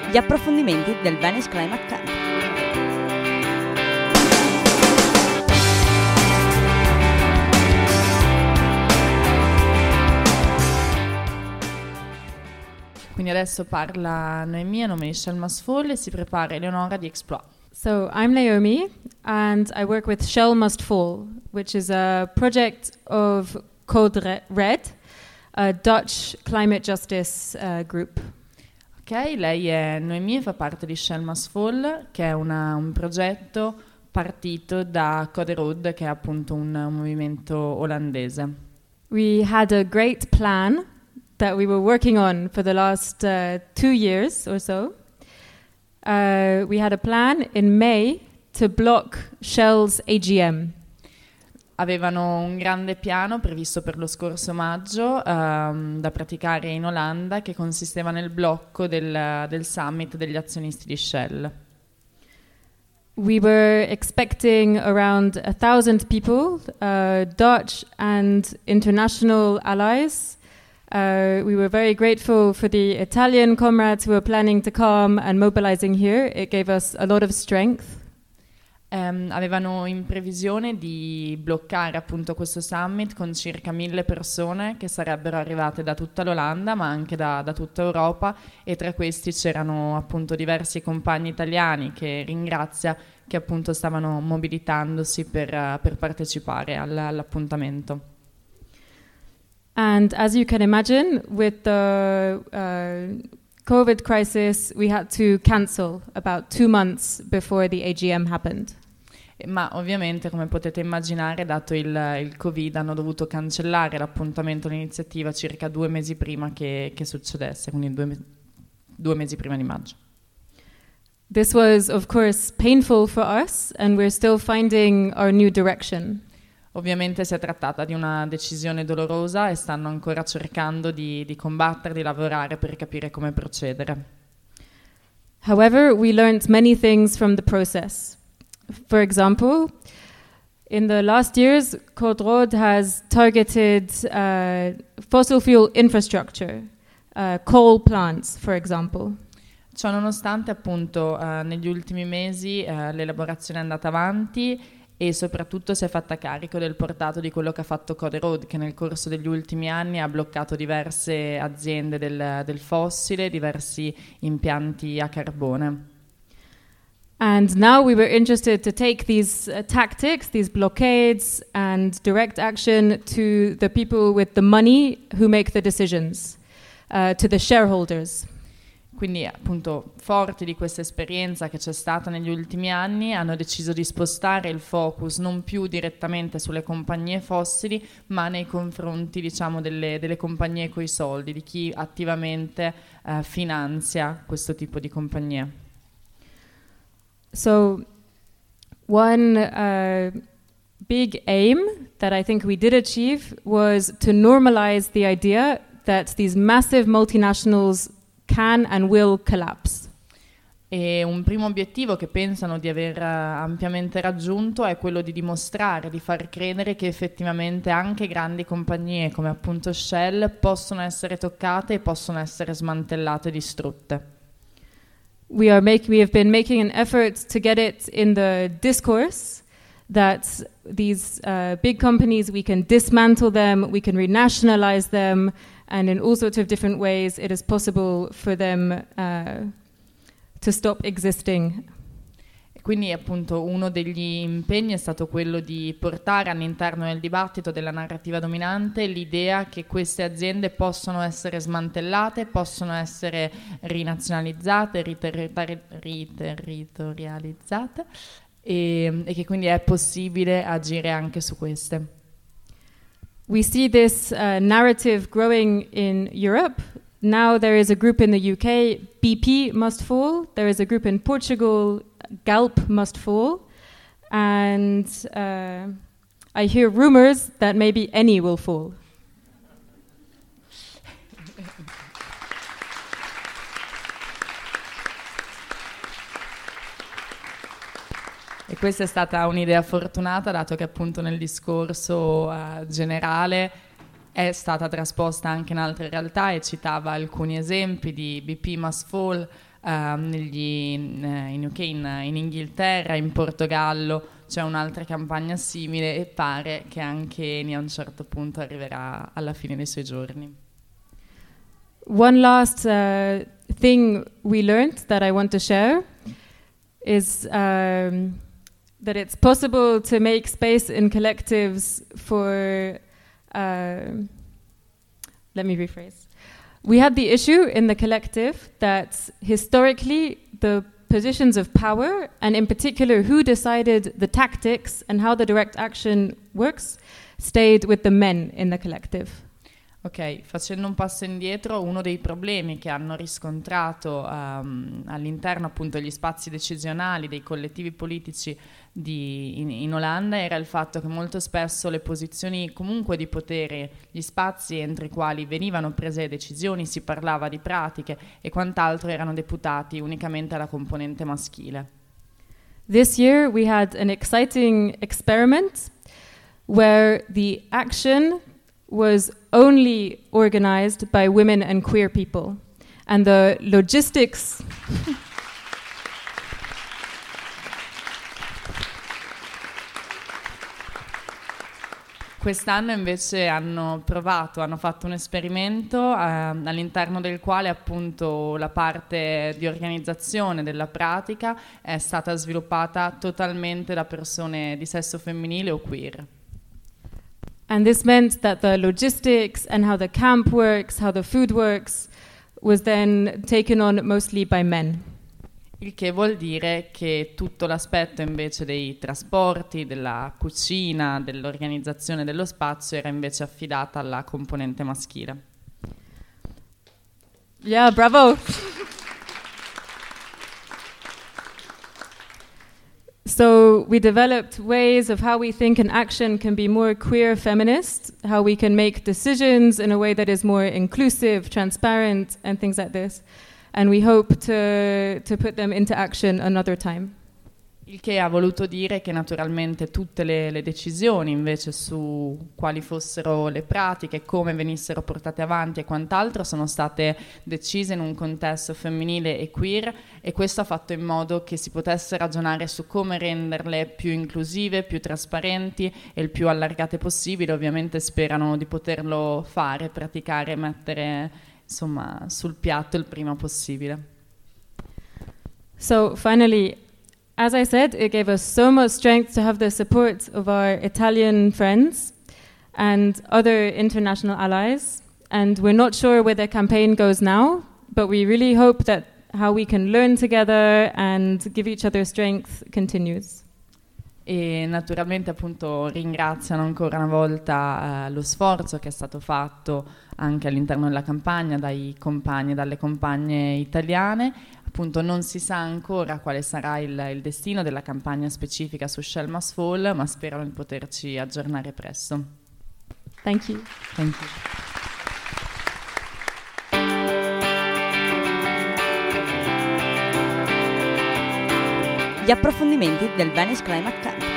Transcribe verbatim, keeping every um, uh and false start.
gli approfondimenti del Venice Climate Camp. Quindi adesso parla Noemi a nome di Shell Must Fall e si prepara Eleonora di Exploit. So I'm Naomi and I work with Shell Must Fall, which is a project of Code Red, a Dutch climate justice uh, group. Ok, lei è Noemi e fa parte di Shell Must Fall, che è una, un progetto partito da Code Red, che è appunto un, un movimento olandese. We had a great plan that we were working on for the last uh, two years or so. Uh, we had a plan in May to block Shell's A G M. Avevano un grande piano previsto per lo scorso maggio um, da praticare in Olanda, che consisteva nel blocco del, del summit degli azionisti di Shell. We were expecting around a thousand people, uh, Dutch and international allies. Uh, we were very grateful for the Italian comrades who were planning to come and mobilizing here. It gave us a lot of strength. Um, avevano in previsione di bloccare appunto questo summit con circa mille persone che sarebbero arrivate da tutta l'Olanda ma anche da, da tutta Europa, e tra questi c'erano appunto diversi compagni italiani che ringrazia, che appunto stavano mobilitandosi per, uh, per partecipare all, all'appuntamento. And as you can imagine, with the uh, COVID crisis, we had to cancel about two months before the A G M happened. Ma ovviamente, come potete immaginare, dato il, il Covid, hanno dovuto cancellare l'appuntamento, l'iniziativa circa due mesi prima che, che succedesse, quindi due, due mesi prima di maggio. This was, of course, painful for us, and we're still finding our new direction. Ovviamente si è trattata di una decisione dolorosa e stanno ancora cercando di, di combattere, di lavorare per capire come procedere. However, we learned many things from the process. For example, in the last years, Code Red has targeted uh, fossil fuel infrastructure, uh, coal plants, for example. Ciò nonostante, appunto, uh, negli ultimi mesi uh, l'elaborazione è andata avanti e soprattutto si è fatta carico del portato di quello che ha fatto Code Red, che nel corso degli ultimi anni ha bloccato diverse aziende del, del fossile, diversi impianti a carbone. And now we were interested to take these uh, tactics, these blockades and direct action to the people with the money who make the decisions, uh, to the shareholders. Quindi, appunto, forti di questa esperienza che c'è stata negli ultimi anni, hanno deciso di spostare il focus non più direttamente sulle compagnie fossili, ma nei confronti, diciamo, delle, delle compagnie coi soldi, di chi attivamente uh, finanzia questo tipo di compagnie. So, one uh, big aim that I think we did achieve was to normalize the idea that these massive multinationals can and will collapse. E un primo obiettivo che pensano di aver uh, ampiamente raggiunto è quello di dimostrare, di far credere che effettivamente anche grandi compagnie come appunto Shell possono essere toccate e possono essere smantellate e distrutte. We are make, we have been making an effort to get it in the discourse that these uh, big companies, we can dismantle them, we can renationalize them, and in all sorts of different ways it is possible for them uh, to stop existing. Quindi appunto uno degli impegni è stato quello di portare all'interno del dibattito della narrativa dominante l'idea che queste aziende possono essere smantellate, possono essere rinazionalizzate, riterri- riterritorializzate e, e che quindi è possibile agire anche su queste. We see this uh, narrative growing in Europe. Now there is a group in the U K, B P must fall. There is a group in Portugal, Galp must fall. And uh, I hear rumors that maybe Eni will fall. E questa è stata un'idea fortunata, dato che appunto nel discorso uh, generale è stata trasposta anche in altre realtà e citava alcuni esempi di B P Must Fall, uh, negli, in U K, in, in Inghilterra, in Portogallo c'è un'altra campagna simile e pare che anche Eni a un certo punto arriverà alla fine dei suoi giorni. One last uh, thing we learned that I want to share is um, that it's possible to make space in collectives for, uh, let me rephrase. We had the issue in the collective that historically the positions of power, and in particular who decided the tactics and how the direct action works, stayed with the men in the collective. Ok, facendo un passo indietro, uno dei problemi che hanno riscontrato um, all'interno appunto degli spazi decisionali dei collettivi politici di, in, in Olanda era il fatto che molto spesso le posizioni comunque di potere, gli spazi entro i quali venivano prese decisioni, si parlava di pratiche e quant'altro erano deputati unicamente alla componente maschile. This year we had an exciting experiment where the action was only organized by women and queer people, and the logistics Quest'anno invece hanno provato, hanno fatto un esperimento eh, all'interno del quale appunto la parte di organizzazione della pratica è stata sviluppata totalmente da persone di sesso femminile o queer. And this meant that the logistics and how the camp works, how the food works, was then taken on mostly by men. Il che vuol dire che tutto l'aspetto invece dei trasporti, della cucina, dell'organizzazione dello spazio era invece affidata alla componente maschile. Yeah, bravo! So we developed ways of how we think an action can be more queer feminist, how we can make decisions in a way that is more inclusive, transparent, and things like this. And we hope to, to put them into action another time. Il che ha voluto dire che naturalmente tutte le, le decisioni invece su quali fossero le pratiche, come venissero portate avanti e quant'altro sono state decise in un contesto femminile e queer, e questo ha fatto in modo che si potesse ragionare su come renderle più inclusive, più trasparenti e il più allargate possibile. Ovviamente sperano di poterlo fare, praticare e mettere insomma sul piatto il prima possibile. So finally, as I said, it gave us so much strength to have the support of our Italian friends and other international allies. And we're not sure where the campaign goes now, but we really hope that how we can learn together and give each other strength continues. E naturalmente appunto ringraziano ancora una volta eh, lo sforzo che è stato fatto anche all'interno della campagna dai compagni e dalle compagne italiane. Appunto non si sa ancora quale sarà il, il destino della campagna specifica su Shell Must Fall, ma sperano di poterci aggiornare presto. Thank you. Thank you. Gli approfondimenti del Venice Climate Camp.